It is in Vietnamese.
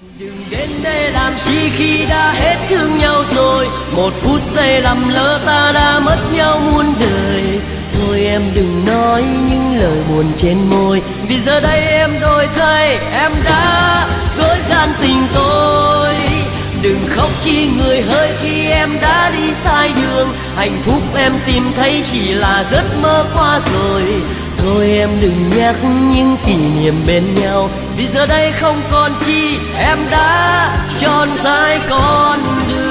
Đừng đến đây làm chi khi đã hết thương nhau rồi. Một phút giây lầm lỡ ta đã mất nhau muôn đời. Thôi em đừng nói những lời buồn trên môi, vì giờ đây em đổi thay, em đã dối gian tình tôi. Đừng khóc chi người hỡi khi em đã đi sai đường. Hạnh phúc em tìm thấy chỉ là giấc mơ qua rồi. Thôi em đừng nhắc những kỷ niệm bên nhau, vì giờ đây không còn chi, em đã tròn dài con đường.